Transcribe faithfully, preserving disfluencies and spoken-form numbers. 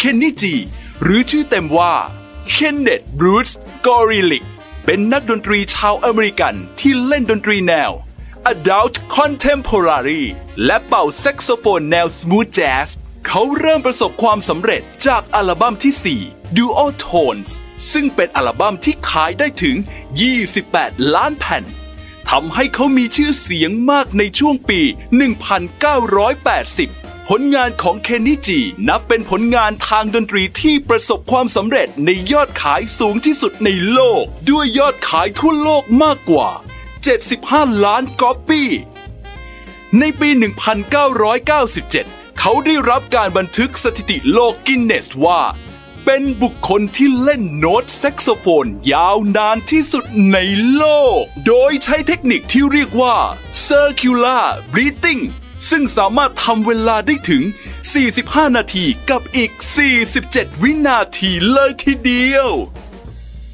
นนี่จีหรือชื่อเต็มว่าเคนเนธ บรูซ กอริลิกเป็นนักดนตรีชาวอเมริกันที่เล่นดนตรีแนว Adult Contemporary และเป่าแซกโซโฟนแนว Smooth Jazz เขาเริ่มประสบความสำเร็จจากอัลบั้มที่ สี่ Duo Tones ซึ่งเป็นอัลบั้มที่ขายได้ถึง ยี่สิบแปด ล้านแผ่นทำให้เขามีชื่อเสียงมากในช่วงปี หนึ่งพันเก้าร้อยแปดสิบ ผลงานของเคนนี่จีนับเป็นผลงานทางดนตรีที่ประสบความสำเร็จในยอดขายสูงที่สุดในโลกด้วยยอดขายทั่วโลกมากกว่า เจ็ดสิบห้า ล้านก๊อปปี้ในปี หนึ่งพันเก้าร้อยเก้าสิบเจ็ด เขาได้รับการบันทึกสถิติโลกกินเนสว่าเป็นบุคคลที่เล่นโน้ตแซกโซโฟนยาวนานที่สุดในโลกโดยใช้เทคนิคที่เรียกว่า Circular Breathing ซึ่งสามารถทำเวลาได้ถึง สี่สิบห้า นาทีกับอีก สี่สิบเจ็ด วินาทีเลยทีเดียว